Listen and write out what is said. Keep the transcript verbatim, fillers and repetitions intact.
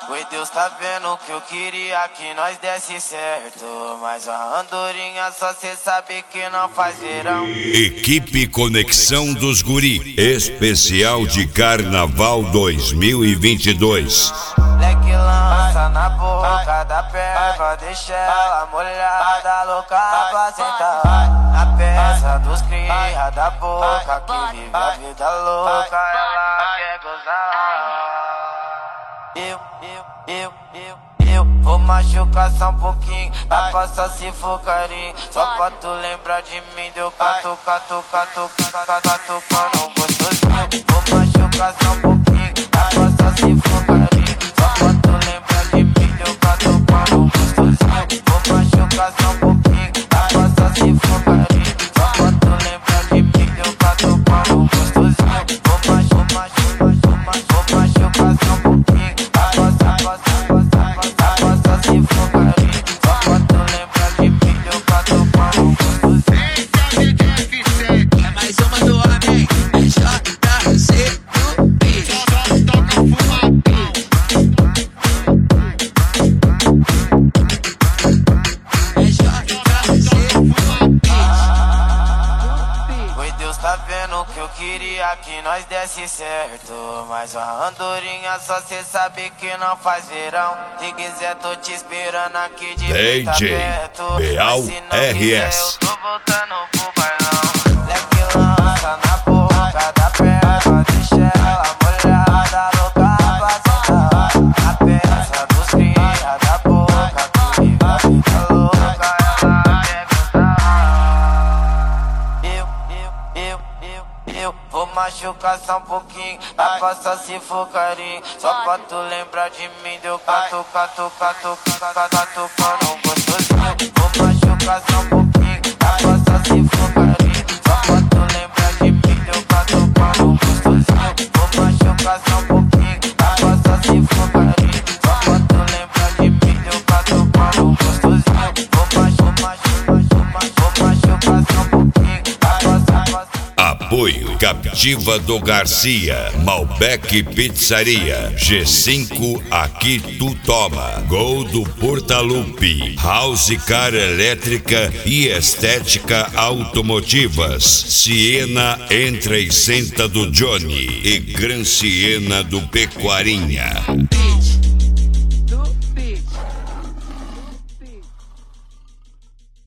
Oi, Deus tá vendo que eu queria que nós desse certo, mas a andorinha só cê sabe que não faz verão. Equipe Conexão dos Guri, especial de Carnaval dois mil e vinte e dois. Leque lança na boca da perva, deixa ela molhada, louca pra sentar. Na peça dos cria da boca, que vive a vida louca, ela quer gozar. Eu, eu, eu, eu, eu vou machucar só um pouquinho, a coça se for carinho. Só pra tu lembrar de mim, deu cato, cato, cato, cato, cato, cano gostosinho. Vou machucar só um pouquinho, a coça se for carinho. Só pra tu lembrar de mim, deu cato, cano gostosinho. Vou machucar só um pouquinho, a coça se for carinho. Só pra tu lembrar de mim, deu cato, cano gostosinho. Vou machucar, vou machucar, vou machucar só um pouquinho. Tá vendo que eu queria que nós desse certo, mas a andorinha só cê sabe que não faz verão. Se quiser tô te esperando aqui de D J Beal R S. Eu tô voltando pro bailão. Leque lança na boca da perna, deixa ela molhada, louca pra sentar. Na peça dos cria da boca, que vive a vida louca, ela quer gozar. Eu, eu, eu, eu, eu vou machucar só um pouquinho, a coça se for carinho. Só pra tu lembrar de mim, deu cato, cato, cato, cato, cato, cano gostosinho. Vou machucar só um pouquinho, a coça se for carinho. Só pra tu lembrar de mim, deu cato, cano gostosinho. Vou machucar só um pouquinho, a coça se for carinho. Só pra tu lembrar de mim, deu cato, cano gostosinho. Vou machucar, vou machucar só um pouquinho, a coça, a coça. Apoio Captiva do Garcia, Malbec Pizzaria, G cinco Aqui Tu Toma, Gol do Portalupe, House Car Elétrica e Estética Automotivas, Siena Entra e Senta do Johnny e Gran Siena do Pecuarinha.